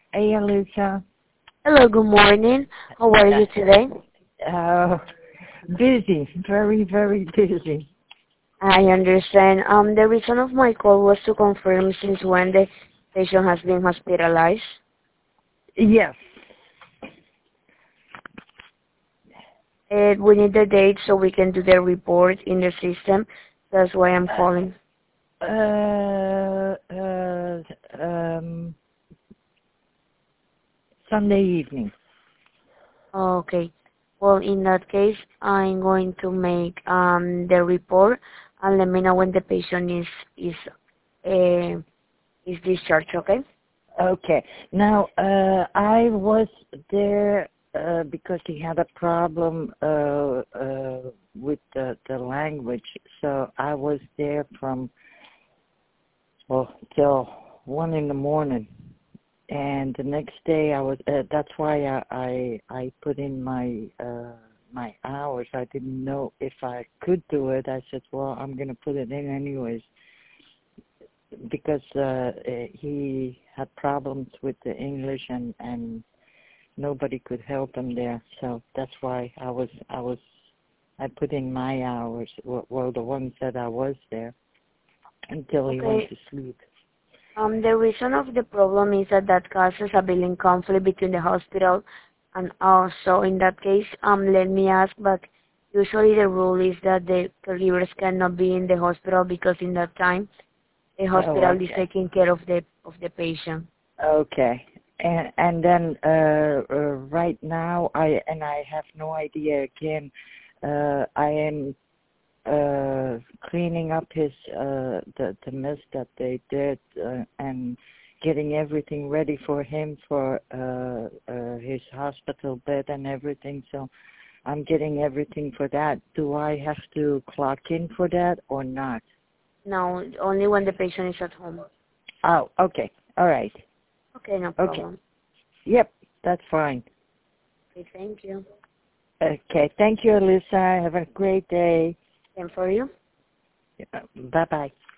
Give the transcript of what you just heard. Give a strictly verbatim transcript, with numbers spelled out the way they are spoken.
Hey, Alyssa. Hello, good morning. How are you today? Uh, busy, very, very busy. I understand. Um, the reason of my call was to confirm since when the patient has been hospitalized. Yes. Uh, we need the date so we can do the report in the system. That's why I'm calling. Uh, uh, um, Sunday evening. Okay. Well, in that case, I'm going to make um the report and let me know when the patient is is uh, is discharged. Okay. Okay. Now, uh, I was there uh, because he had a problem uh, uh, with the, the language, so I was there from well till one in the morning. And the next day I was, uh, that's why I, I, I put in my, uh, my hours. I didn't know if I could do it. I said, well, I'm going to put it in anyways because, uh, uh, he had problems with the English and, and nobody could help him there. So that's why I was, I was, I put in my hours, well, the ones that I was there until he went Okay. to sleep. Um, the reason of the problem is that that causes a billing conflict between the hospital and us. So in that case, um, let me ask, but usually the rule is that the caregivers cannot be in the hospital because in that time the Oh, hospital is okay. taking care of the of the patient. Okay. And and then uh, uh right now I and I have no idea again. Uh I am uh cleaning up his uh the the mess that they did uh, and getting everything ready for him for uh uh his hospital bed and everything. So I'm getting everything for that. Do I have to clock in for that or not? No, only when the patient is at home. Oh, okay. All right. Okay, no Okay. problem. Yep, that's fine. Okay, thank you. Okay. Thank you, Alyssa. Have a great day. And for you? Bye-bye.